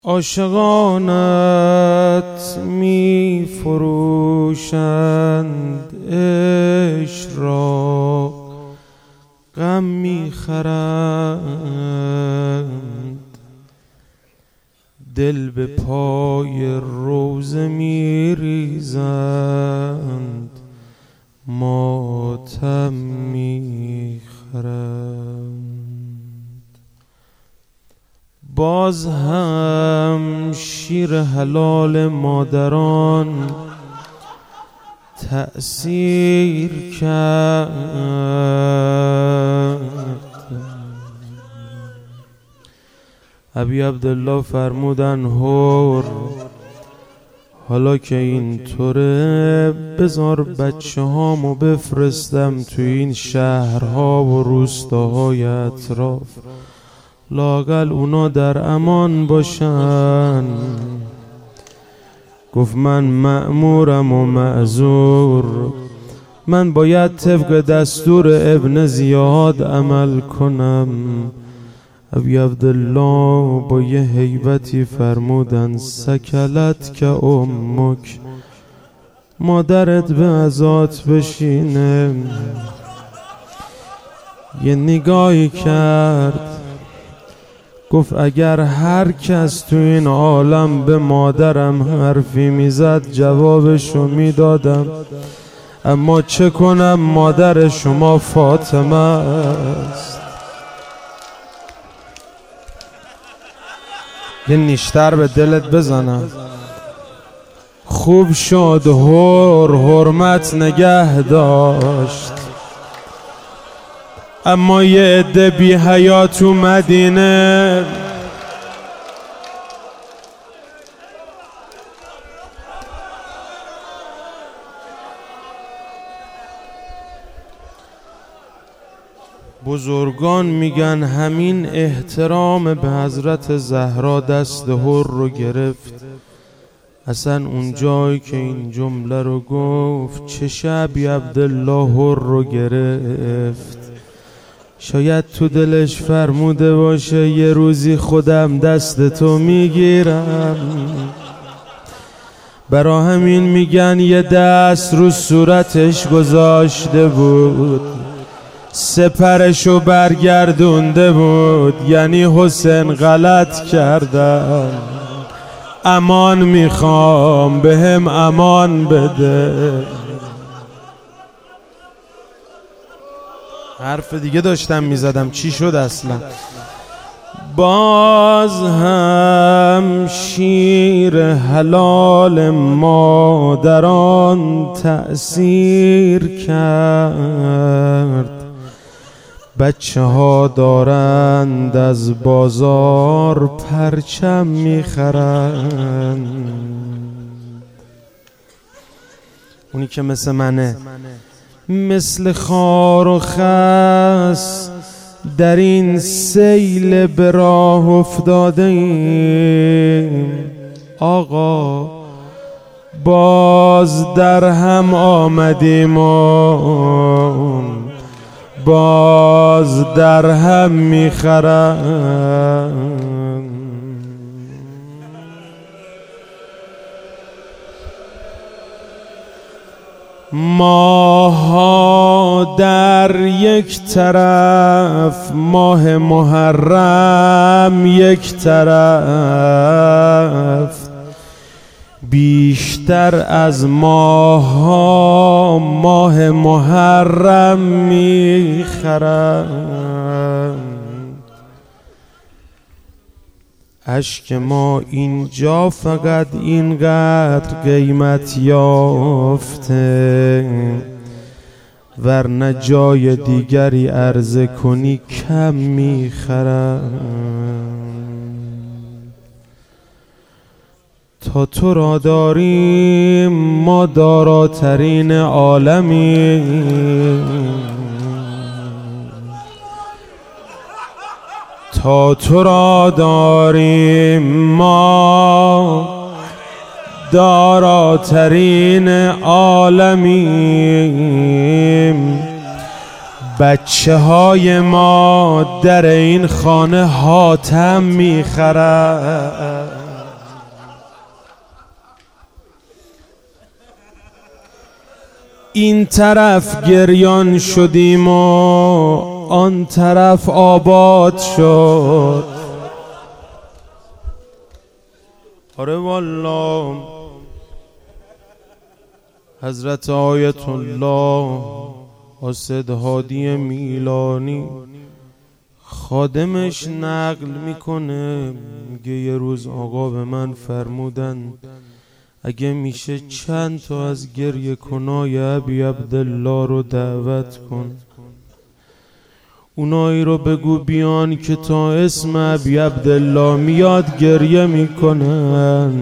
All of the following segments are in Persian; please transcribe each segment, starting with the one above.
عاشقانت می فروشند عشق را، غم می خرند. دل به پای روزه می ریزند، ماتم می خرند. باز هم شیر حلال مادران تأثیر کرد. ابی عبدالله فرمودن هور حالا که این طوره بذار بچه هامو بفرستم تو این شهرها و روستاهای اطراف، لااقل اونا در امان باشن. گفت من مأمورم و معذور، من باید طبق دستور ابن زیاد عمل کنم. ابی عبدالله با یه هیبتی فرمودن سکلت که امک، مادرت به عزات بشینه. یه نگاهی کرد گفت اگر هر کس تو این عالم به مادرم حرفی میزد جوابشو میدادم، اما چه کنم مادر شما فاطمه است. یه نیشتر به دلت بزنم. خوب شد حرمت نگه داشت، اما یه عده بی حیا تو مدینه بزرگان میگن همین احترام به حضرت زهرا دست حر رو گرفت. اصلا اون جایی که این جمله رو گفت چه شبی عبدالله حر رو گرفت. شاید تو دلش فرموده باشه یه روزی خودم دست تو میگیرم. برا همین میگن یه دست رو صورتش گذاشته بود، سپرشو برگردونده بود، یعنی حسین غلط کردم، امان میخوام بهم امان بده. حرف دیگه داشتم میزدم چی شد اصلا؟ باز هم شیر حلال مادران تأثیر کرد. بچه ها دارند از بازار پرچم میخرند. اونی که مثل منه، مثل خار و خس در این سیل به راه افتاده ایم. آقا باز در هم آمدیم و باز در هم میخرند. ماها در یک طرف، ماه محرم یک طرف، بیشتر از ماها ماه محرم میخرند. اشک ما اینجا فقط اینقدر قیمت یافته، ورنه جای دیگری عرضه کنی کم میخرند. تا تو را داریم ما داراترین عالمیم، تا تو را داریم ما داراترین عالمیم. بچه های ما در این خانه حاتم میخرند. این طرف گریان شدیم و آن طرف آباد شد. آره والله حضرت آیت الله قاصد هادی میلانی خادمش نقل میکنه، میگه یه روز آقا به من فرمودن اگه میشه چند تا از گریه کنای ابی عبدالله رو دعوت کن، اونایی رو بگو بیان که تا اسم ابی عبدالله میاد گریه میکنن.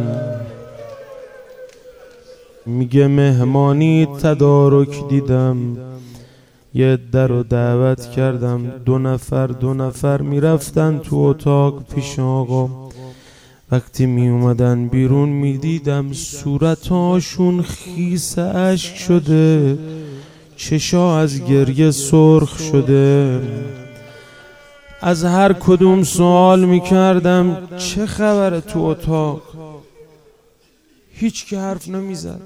میگه مهمانی تدارک دیدم، یه عده رو دعوت کردم، دو نفر میرفتن تو اتاق پیش آقا. وقتی می اومدن بیرون می دیدم صورتاشون خیس اشک شده، چشا از گریه سرخ شده. از هر کدوم سوال می کردم چه خبره تو اتاق، هیچ که حرف نمی زد،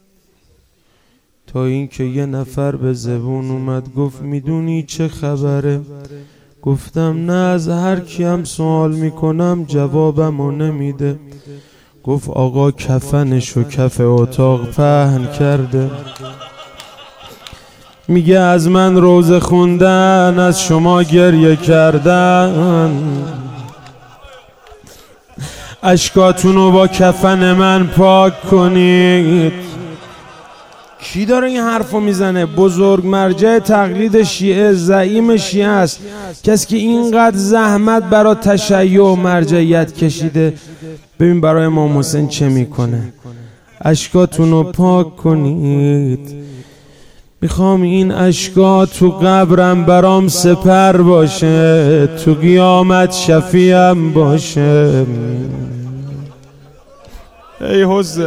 تا اینکه یه نفر به زبون اومد گفت میدونی چه خبره؟ گفتم نه، از هر کیم سوال میکنم جوابمو نمیده. گفت آقا کفنشو کف اتاق پهن کرده. میگه از من روزه خوندن، از شما گریه کردن، اشکاتونو با کفن من پاک کنید. کی داره این حرفو میزنه؟ بزرگ مرجع تقلید شیعه، زعیم شیعه است، کسی که اینقدر زحمت برای تشیع و مرجعیت کشیده. ببین برای امام حسین چه میکنه. اشکاتونو پاک کنید، میخوام این اشکا تو قبرم برام سپر باشه، تو قیامت شفیعم باشه. ای حسین،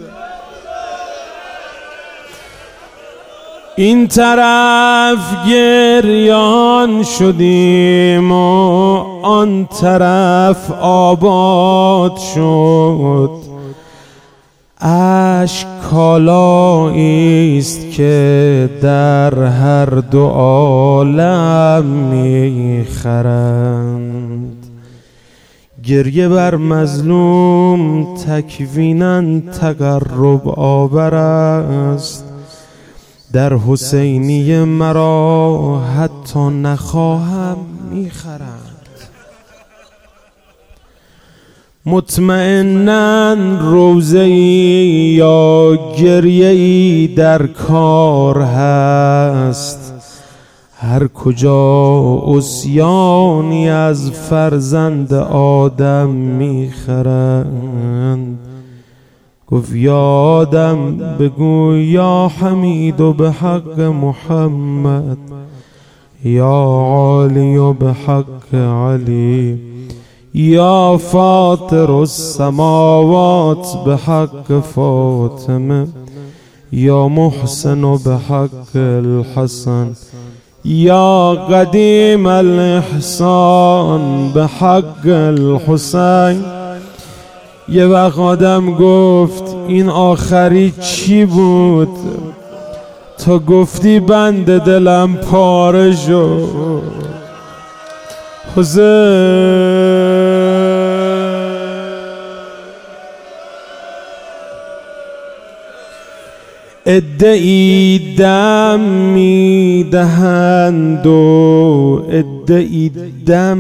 این طرف گریان شدیم و آن طرف آباد شد. اشک کالایی است که در هر دو عالم میخرند. گریه بر مظلوم تکویناً تقرب آور است، در حسینی مرا حتی نخواهم میخرند. مطمئناً روزه‌ای یا گریه‌ای در کار هست، هر کجا عصیانی از فرزند آدم میخرند. گفت یا آدم بگو یا حمید و به حق محمد، یا عالی و به حق علی، یا فاطر السماوات به حق فاطمه، یا محسن و به حق الحسن، یا قدیم الاحسان به حق الحسین. یه وقت آدم گفت این آخری چی بود؟ تا گفتی بند دلم پاره شد. حسین ادعی دم میدهند و ادعی دم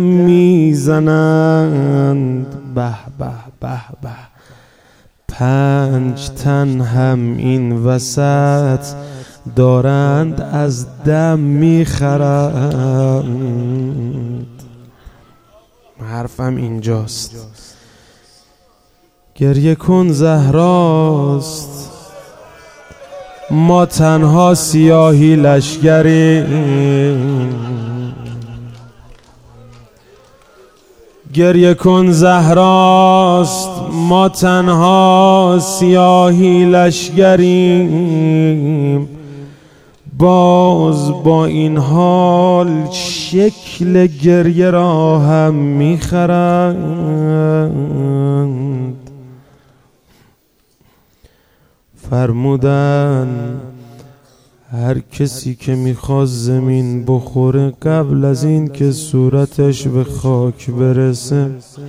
میزنند. به به به به، 5 تن هم این وسط دارند از دم میخرند. حرفم اینجاست. گریه کن زهراست، ما تنها سیاهی لشگریم. گریه کن زهراست، ما تنها سیاهی لشگریم. باز با این حال شکل گریه را هم میخرند. فرمودن هر کسی که میخواد زمین بخوره قبل از این که صورتش به خاک برسه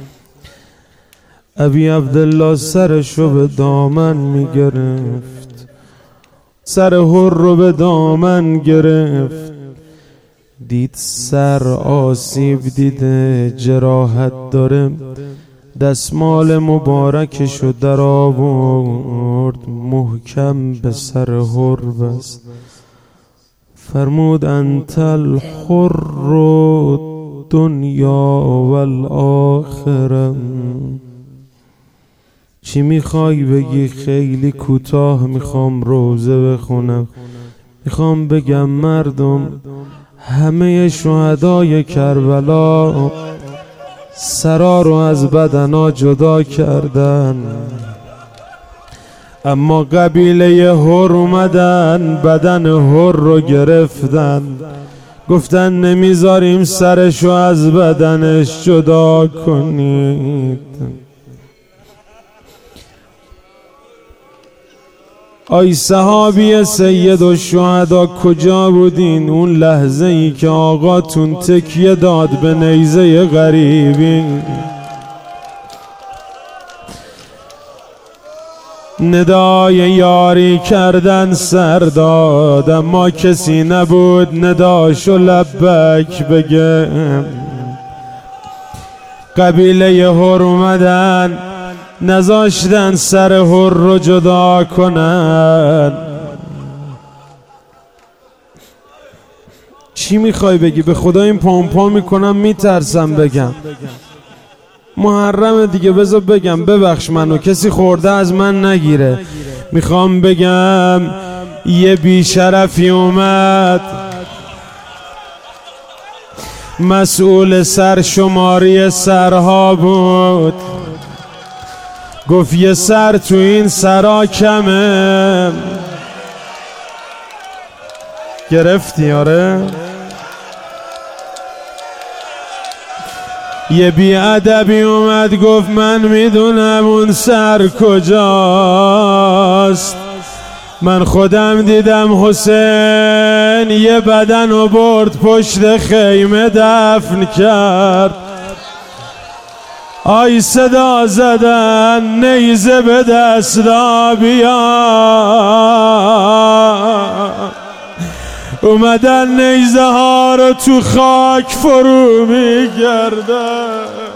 ابی عبدالله سرشو به دامن میگرفت، سر هر رو به دامن گرفت، دید سر آسیب دیده جراحت داره، دستمال مبارکشو در آورد محکم به سر هر بست، فرمود انت الحر دنیا والآخرة. چی میخوای بگی؟ خیلی کوتاه میخوام روزه بخونم. میخوام بگم مردم همه شهدای کربلا سرا رو از بدنا جدا کردن، اما قبیله هر اومدن بدن هر رو گرفتن، گفتن نمیذاریم سرشو از بدنش جدا کنید. آی صحابی سید الشهدا کجا بودین اون لحظه ای که آقاتون تکیه داد به نیزه غریبی؟ ندای یاری کردن سر داد اما کسی نبود نداشو لبک بگه. قبیله هر اومدن نذاشتن سر هر رو جدا کنن. چی میخوای بگی؟ به خدا این پامپا میکنم میترسم بگم. محرم دیگه بذار بگم، ببخش منو کسی خورده از من نگیره. میخوام بگم یه بیشرفی اومد مسئول سرشماری سرها بود، گفت یه سر تو این سرا کمه. گرفتی؟ آره. یه بیادبی اومد گفت من میدونم اون سر کجاست، من خودم دیدم حسین یه بدن رو برد پشت خیمه دفن کرد. آی صدا زدن نیزه به دست بیا، اومدن نیزه ها رو تو خاک فرو میگردن.